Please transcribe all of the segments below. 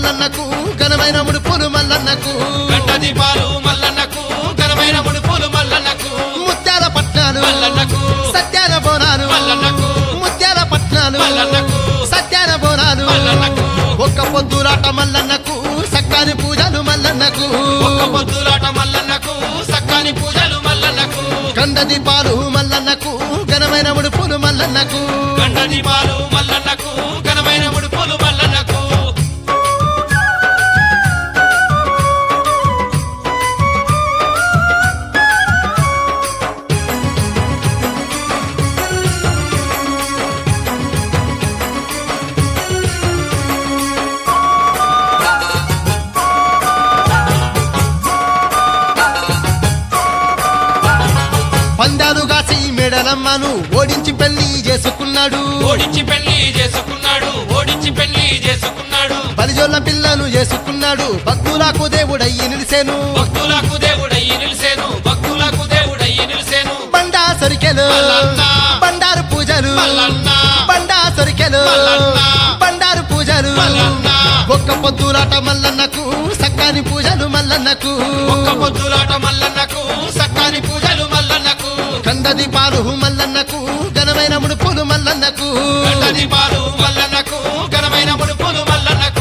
మల్లన్నకు ఘనమైన ముడుపులు మల్లన్నకు గంట దీపాలు మల్లన్నకు ఘనమైన ముడుపులు మల్లన్నకు ముత్యాల పట్నాలు మల్లన్నకు సత్యాల బోనాలు మల్లన్నకు ముత్యాల పట్నాలు మల్లన్నకు సత్యాల బోనాలు మల్లన్నకు ఒక్క పొద్దులాట మల్లన్నకు సక్కాని పూజలు మల్లన్నకు ఒక్క పొద్దులాట మల్లన్నకు సక్కాని పూజలు మల్లన్నకు గండ దీపాలు మల్లన్నకు ఘనమైన ముడుపులు మల్లన్నకు గంట దీపాలు మల్లన్నకు ఘనమైన ముడుపులు మల్లన్నకు పందాలు కాసి మెడలమ్మను ఓడించి పెళ్లి చేసుకున్నాడు ఓడించి పెళ్లి చేసుకున్నాడు ఓడించి పెళ్లి చేసుకున్నాడు బలిజోళ్ళ పిల్లను చేసుకున్నాడు భక్తులకు దేవుడయ్యి నిలిసేను భక్తులకు దేవుడయ్యి నిలిసేను భక్తులకు దేవుడయ్యి నిలిసేను బండా సొరికెలు మల్లన్న. బండారు పూజలు మల్లన్న. బండా సొరికెలు మల్లన్న. బండారు పూజలు మల్లన్న. ఒక్క పొద్దులాట మల్లన్నకు సక్కాని పూజలు మల్లన్నకు ఒక్క పొద్దులాట మల్లన్నకు సక్కాని పూజలు మల్లన్నకు కంద దీపాలు మల్లన్నకు ఘనమైన ముడుపులు మల్లన్నకు గంట దీపాలు మల్లన్నకు ఘనమైన ముడుపులు మల్లన్నకు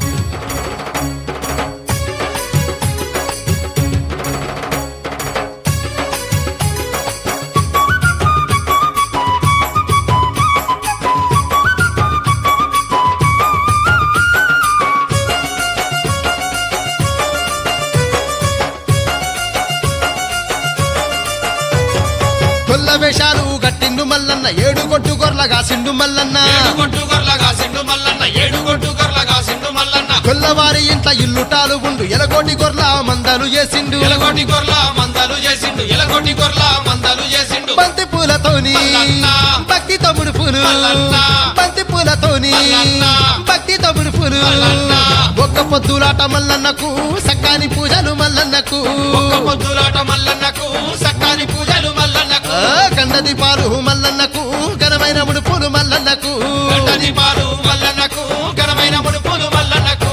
కొల్ల వేషాలు గట్టిండు మల్లన్న ఏడు కొట్టు గొర్లగా సిండు మల్లన్న ఏడుగొట్టు గొర్లగా సిండు మల్లన్న ఏడుగొట్టు గొర్లగా సిండు మల్లన్న కొల్లవారి ఇంట్ల ఇల్లుటాలు ఉండు ఎలగోటి గొర్ల మందలు చేసిండు ఎలగొట్టి గొర్ల మందలు చేసిండు ఎలగొట్టి గొర్ల మందలు చేసిండు బంతి పూలతోని మల్లన్న. భక్తి తమ్ముడు పూలు మల్లన్న. బంతి పూలతోని మల్లన్న. భక్తి తమ్ముడు పూలు మల్లన్న. ఒక్క పొద్దులాట మల్లన్నకు సక్కాని పూజలు మల్లన్నకు ఒక్క పొద్దులాట మల్లన్నకు సక్కాని పూజలు మల్లన్నకు కండ దీపాలు మల్లన్నకు ఘనమైన ముడుపులు మల్లన్నకు గంట దీపాలు మల్లన్నకు ఘనమైన ముడుపులు మల్లన్నకు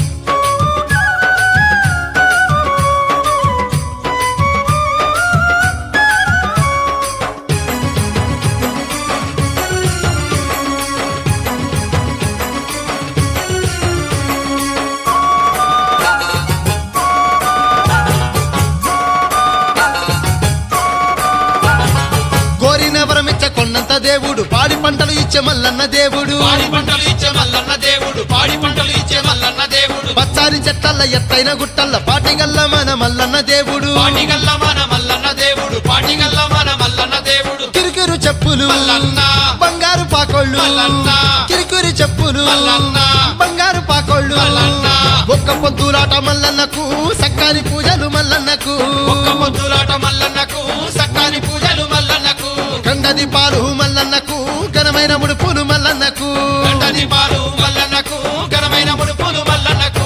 కోరిన వరమిచ్చ కొన్నంత దేవుడు పాడి పంటలు ఇచ్చే మల్లన్న దేవుడు పాడి పంటలు ఇచ్చే మల్లన్న దేవుడు పాడి పంటలు ఇచ్చే మల్లన్న దేవుడు పచ్చారి చెట్టల్ల ఎత్తైన గుట్టల్ల పాటిగల్ల మన మల్లన్న దేవుడు పాటిగల్ల మన మల్లన్న దేవుడు పాటిగల్ల మన మల్లన్న దేవుడు కిరికిరు చెప్పులు మల్లన్న. బంగారు పాకోళ్ళు మల్లన్న. కిరికిరి చెప్పులు మల్లన్న. బంగారు పాకోళ్ళు మల్లన్న. ఒక్క పొద్దులాట మల్లన్నకు సక్కాని పూజలు మల్లన్నకు ఒక్క పొద్దులాట మల్లన్నకు సక్కాని పూజలు మల్లన్నకు కండ దీపాలు మల్లన్నకు ఘనమైన ముడుపులు మల్లన్నకు గంట దీపాలు మల్లన్నకు ఘనమైన ముడుపులు మల్లన్నకు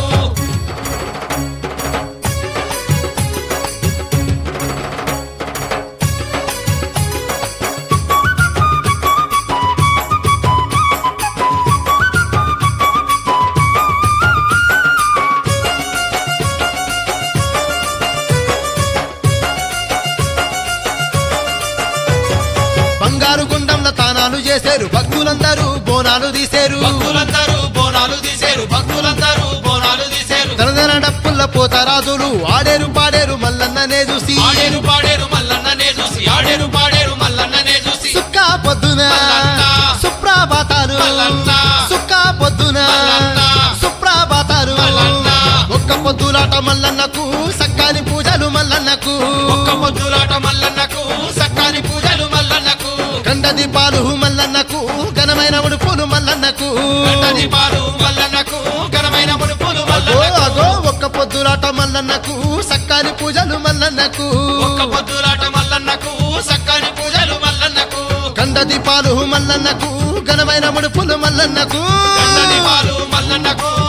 బంగారు గుండంలో తానాలు చేశారు భక్తులందరూ బోనాలు తీశారు భక్తులందరూ బోనాలు తీశారు భక్తులందరూ బోనాలు తీశారు తనదన డప్పుల్ల పోతరాజులు ఆడేరు పాడేరు మల్లన్ననే చూసి ఆడేరు పాడేరు మల్లన్ననే చూసి ఆడేరు పాడేరు మల్లన్ననే చూసి సుక్క పొద్దున మల్లన్న. సుప్రభాతాలు మల్లన్న. సుక్క పొద్దున మల్లన్న. సుప్రభాతాలు మల్లన్న. ఒక్క పొద్దులాట మల్లన్నకు సక్కాని పూజలు మల్లన్నకు ఒక్క పొద్దులాట మల్లన్నకు సక్కాని పూజలు మల్లన్నకు కండ దీపాలు మల్లన్నకు ఘనమైన ఉడుపులు మల్లన్నకు గంట దీపాలు మల్లన్నకు ఘనమైన ముడుపులు అగో మల్లన్నకు అగో ఒక్క పొద్దులాట మల్లన్నకు సక్కాని పూజలు మల్లన్నకు ఒక్క పొద్దులాట మల్లన్నకు సక్కాని పూజలు మల్లన్నకు కండ దీపాలు మల్లన్నకు ఘనమైన ముడుపులు మల్లన్నకు గంట దీపాలు మల్లన్నకు